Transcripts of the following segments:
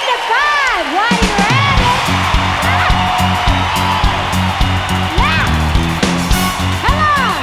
to 5. Whitey Rabbit. Yeah. Come on.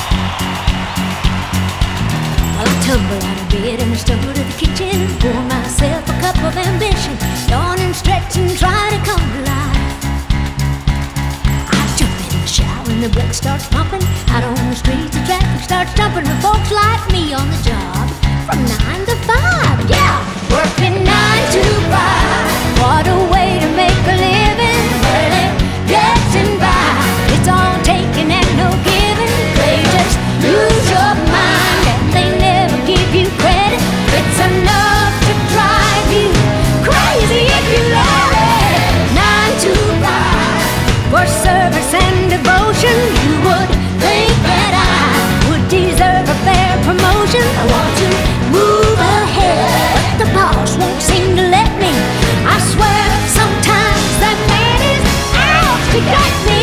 Well, I tumble out of bed and I stumble to the kitchen, pour myself a cup of ambition, yawn and stretch and try to come to life. I jump in the shower and the blood starts pumping. Out on the streets, the traffic starts jumping with folks like me on the job from 9 to 5. Yeah, working 9 to 5. What a way to make a living, barely getting by. It's all taking and no giving. They just use your mind and they never give you credit. It's enough to drive you crazy if you let it. 9 to 5 for service and devotion. You would think that I would deserve a fair promotion. I want to move ahead, but the boss won't seem to let me. I swear sometimes that man is out to get me.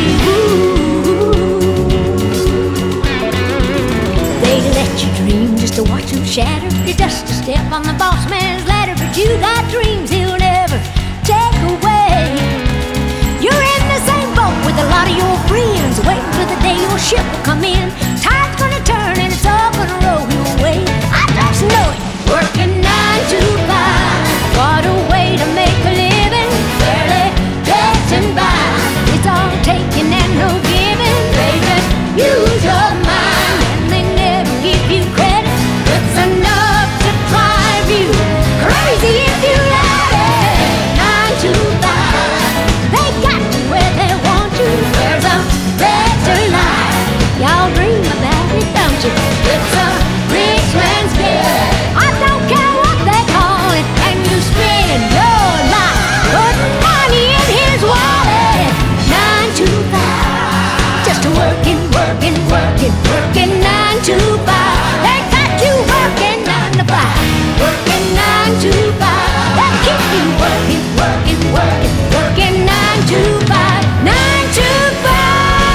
Ooh. They let you dream just to watch them shatter. You're just a step on the boss man's ladder, but you got dreams he'll never take away. You're in the same boat with a lot of your friends, waiting for the day your ship will come in. Tide's gonna turn and it's all gonna roll your way. I just know it. Working 9 to 5. What a way to make a living, barely getting by. It's all taking and no giving. They just use your mind and they never give you credit. It's enough to drive you crazy if you let it. 9 to 5. They got you where they want you. There's a better life. Y'all dream about it, don't you? It's a rich man's gift. I don't care what they call it, and you spend your life putting money in his wallet. 9 to 5. Just working, working, working, working 9 to 5. They got you working 9 to 5. Working 9 to 5. They keep you working, working, working, working 9 to 5. 9 to 5.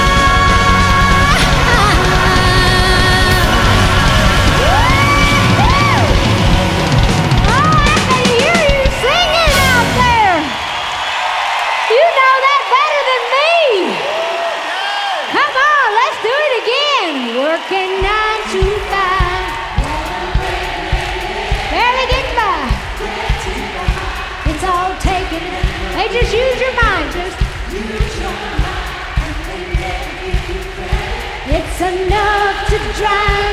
Oh, I can hear you singing out there. You know that better than me. Come on, let's do it again. Working 9 to 5. Barely getting by. It's all taken. They just use your mind. Just it's enough to drive